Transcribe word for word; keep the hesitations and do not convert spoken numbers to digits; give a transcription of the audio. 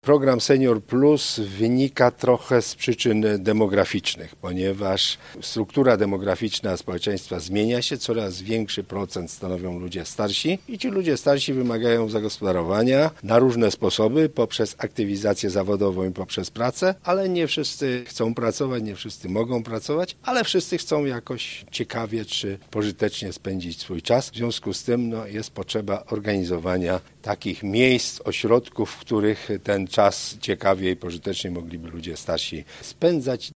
Program Senior Plus wynika trochę z przyczyn demograficznych, ponieważ struktura demograficzna społeczeństwa zmienia się, coraz większy procent stanowią ludzie starsi i ci ludzie starsi wymagają zagospodarowania na różne sposoby, poprzez aktywizację zawodową i poprzez pracę, ale nie wszyscy chcą pracować, nie wszyscy mogą pracować, ale wszyscy chcą jakoś ciekawie czy pożytecznie spędzić swój czas. W związku z tym no, jest potrzeba organizowania takich miejsc, ośrodków, w których ten czas ciekawie i pożytecznie mogliby ludzie starsi spędzać.